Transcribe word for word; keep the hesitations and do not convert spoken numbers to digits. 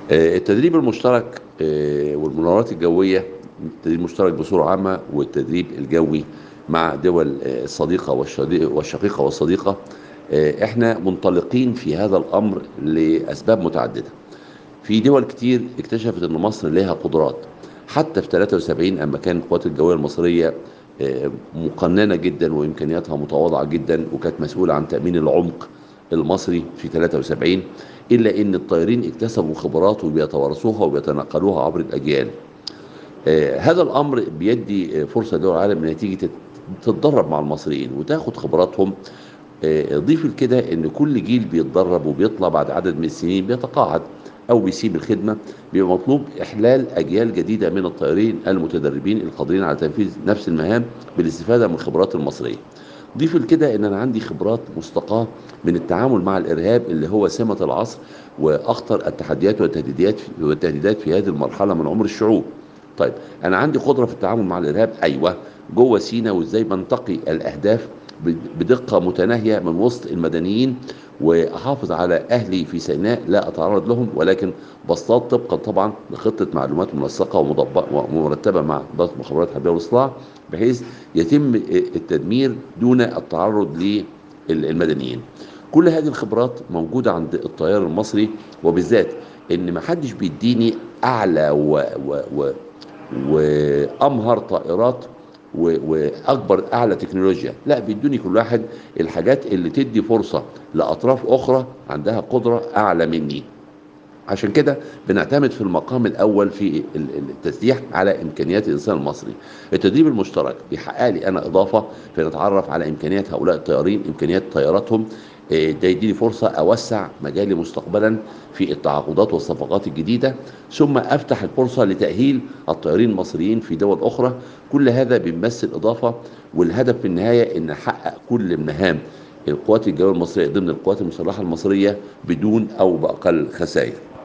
آه، التدريب المشترك آه، والمناورات الجوية، التدريب المشترك بصورة عامة والتدريب الجوي مع دول آه، الصديقة والشدي- والشقيقة والصديقة. آه، احنا منطلقين في هذا الأمر لأسباب متعددة. في دول كتير اكتشفت ان مصر لها قدرات. حتى في ثلاثة وسبعين اما كانت القوات الجويه المصريه آه، مقننه جدا وامكانياتها متواضعه جدا، وكانت مسؤوله عن تامين العمق المصري في ثلاثة وسبعين، الا ان الطيارين اكتسبوا خبرات وبيتوارثوها وبيتناقلوها عبر الاجيال. آه، هذا الامر بيدي آه، فرصه لدول العالم انها تيجي تت- تتدرب مع المصريين وتاخد خبراتهم. آه، ضيف لكده ان كل جيل بيتدرب وبيطلع بعد عدد من السنين بيتقاعد او بيسيب الخدمه، بيبقى مطلوب احلال اجيال جديده من الطيارين المتدربين القادرين على تنفيذ نفس المهام بالاستفاده من الخبرات المصريه. ضيف لكده ان انا عندي خبرات مستقاه من التعامل مع الارهاب اللي هو سمه العصر واخطر التحديات والتهديدات والتهديدات في هذه المرحله من عمر الشعوب. طيب، انا عندي قدره في التعامل مع الارهاب، ايوه، جوه سينا، وازاي بنتقي الاهداف بدقة متناهية من وسط المدنيين، وأحافظ على أهلي في سيناء لا أتعرض لهم، ولكن بصطاد طبقا طبعا لخطة معلومات منسقة ومطبقة ومرتبة مع إدارة المخابرات الحربية والاصطلاع، بحيث يتم التدمير دون التعرض للمدنيين. كل هذه الخبرات موجودة عند الطيار المصري، وبالذات إن ما حدش بيديني أعلى و... و... و... وامهر طائرات و- واكبر اعلى تكنولوجيا، لا، بيدوني كل واحد الحاجات اللي تدي فرصه لاطراف اخرى عندها قدره اعلى مني. عشان كده بنعتمد في المقام الاول في ال- ال- التسليح على امكانيات الانسان المصري. التدريب المشترك بيحقق لي انا اضافه في نتعرف على امكانيات هؤلاء الطيارين، امكانيات طياراتهم. إيه، ده يديني فرصه اوسع مجالي مستقبلا في التعاقدات والصفقات الجديده، ثم افتح الفرصه لتاهيل الطيارين المصريين في دول اخرى. كل هذا بيمثل اضافه، والهدف في النهايه ان نحقق كل مهام القوات الجويه المصريه ضمن القوات المسلحه المصريه بدون او باقل خسائر.